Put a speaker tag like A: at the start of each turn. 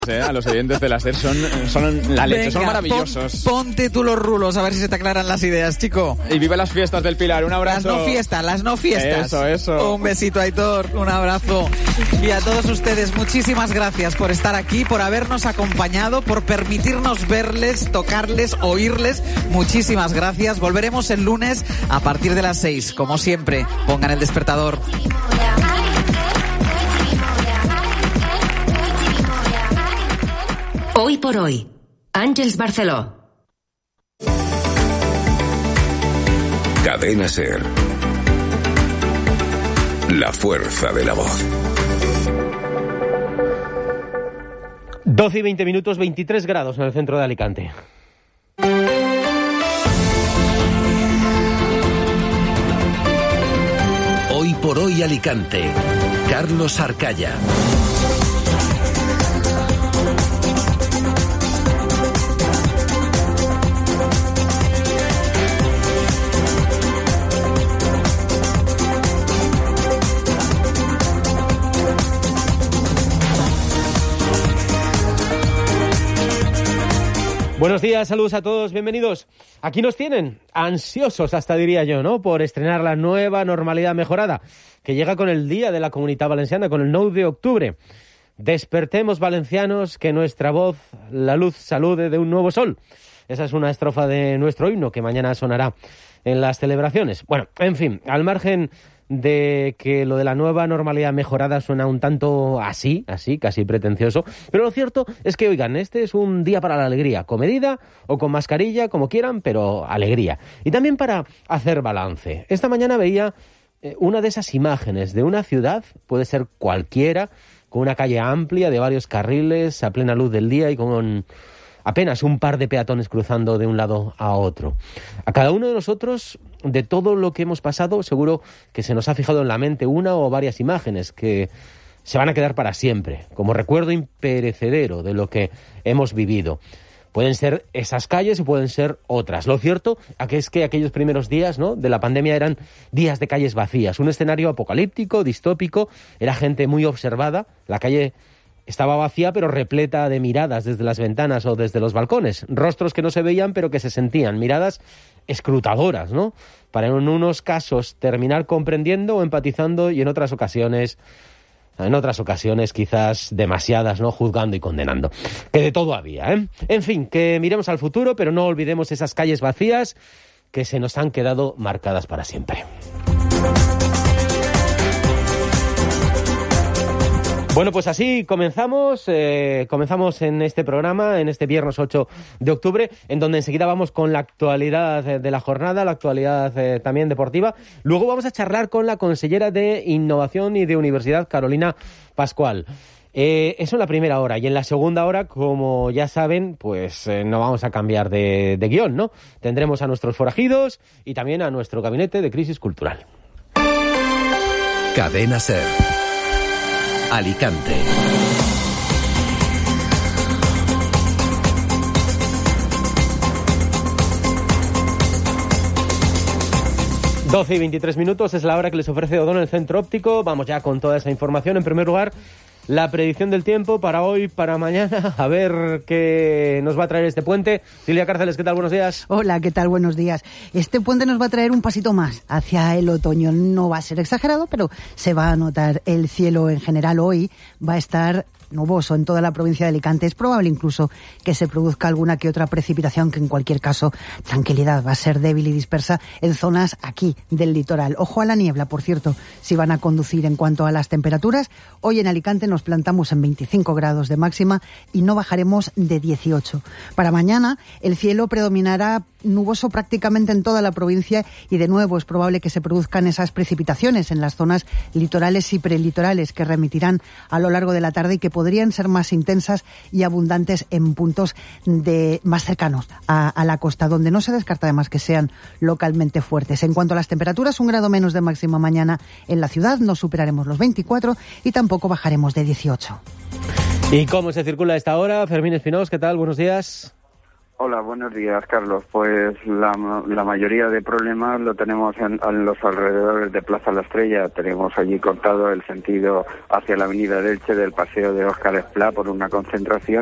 A: A los oyentes de la SER son la leche. Venga, son maravillosos.
B: Ponte tú los rulos a ver si se te aclaran las ideas, chico.
A: Y vive las fiestas del Pilar, un abrazo.
B: Las no fiestas.
A: Eso.
B: Un besito, Aitor, un abrazo. Y a todos ustedes, muchísimas gracias por estar aquí, por habernos acompañado, por permitirnos verles, tocarles, oírles. Muchísimas gracias. Volveremos el lunes a partir de las 6. Como siempre, pongan el despertador.
C: Hoy por hoy, Àngels Barceló.
D: Cadena SER. La fuerza de la voz.
E: 12 y 20 minutos, 23 grados en el centro de Alicante.
D: Hoy por hoy Alicante. Carlos Arcaya.
E: Buenos días, saludos a todos, bienvenidos. Aquí nos tienen, ansiosos hasta diría yo, ¿no? Por estrenar la nueva normalidad mejorada, que llega con el Día de la Comunitat Valenciana, con el 9 de octubre. Despertemos valencianos, que nuestra voz, la luz, salude de un nuevo sol. Esa es una estrofa de nuestro himno que mañana sonará en las celebraciones. Bueno, en fin, al margen de que lo de la nueva normalidad mejorada suena un tanto así, casi pretencioso, pero lo cierto es que, oigan, este es un día para la alegría, con medida o con mascarilla, como quieran, pero alegría. Y también para hacer balance. Esta mañana veía una de esas imágenes de una ciudad, puede ser cualquiera, con una calle amplia de varios carriles a plena luz del día y con apenas un par de peatones cruzando de un lado a otro. A cada uno de nosotros, de todo lo que hemos pasado, seguro que se nos ha fijado en la mente una o varias imágenes que se van a quedar para siempre, como recuerdo imperecedero de lo que hemos vivido. Pueden ser esas calles y pueden ser otras. Lo cierto es que aquellos primeros días, ¿no?, de la pandemia eran días de calles vacías, un escenario apocalíptico, distópico, era gente muy observada, la calle estaba vacía pero repleta de miradas desde las ventanas o desde los balcones, rostros que no se veían pero que se sentían, miradas escrutadoras, ¿no?, para en unos casos terminar comprendiendo o empatizando y en otras ocasiones quizás demasiadas, ¿no?, juzgando y condenando. Que de todo había, ¿eh? En fin, que miremos al futuro, pero no olvidemos esas calles vacías que se nos han quedado marcadas para siempre. Bueno, pues así comenzamos en este programa, en este viernes 8 de octubre, en donde enseguida vamos con la actualidad de la jornada, la actualidad también deportiva. Luego vamos a charlar con la consellera de Innovación y de Universidad, Carolina Pascual. Eso en la primera hora, y en la segunda hora, como ya saben, pues no vamos a cambiar de guión, ¿no? Tendremos a nuestros forajidos y también a nuestro gabinete de crisis cultural.
D: Cadena SER. Alicante.
E: Doce y 23 minutos es la hora que les ofrece O'Donnell Centro Óptico. Vamos ya con toda esa información. En primer lugar, la predicción del tiempo para hoy, para mañana. A ver qué nos va a traer este puente. Silvia Cárceles, ¿qué tal? Buenos días.
F: Hola, ¿qué tal? Buenos días. Este puente nos va a traer un pasito más hacia el otoño. No va a ser exagerado, pero se va a notar. El cielo en general hoy va a estar nuboso en toda la provincia de Alicante. Es probable incluso que se produzca alguna que otra precipitación, que en cualquier caso, tranquilidad, va a ser débil y dispersa en zonas aquí del litoral. Ojo a la niebla, por cierto, si van a conducir. En cuanto a las temperaturas, hoy en Alicante nos plantamos en 25 grados de máxima y no bajaremos de 18. Para mañana el cielo predominará nuboso prácticamente en toda la provincia y de nuevo es probable que se produzcan esas precipitaciones en las zonas litorales y prelitorales que remitirán a lo largo de la tarde y que podrían ser más intensas y abundantes en puntos más cercanos a la costa, donde no se descarta además que sean localmente fuertes. En cuanto a las temperaturas, 1 grado menos de máxima mañana en la ciudad, no superaremos los 24 y tampoco bajaremos de 18.
E: ¿Y cómo se circula a esta hora? Fermín Espinós, ¿qué tal? Buenos días.
G: Hola, buenos días, Carlos. Pues la mayoría de problemas lo tenemos en los alrededores de Plaza La Estrella. Tenemos allí cortado el sentido hacia la avenida de Elche del paseo de Óscar Esplá por una concentración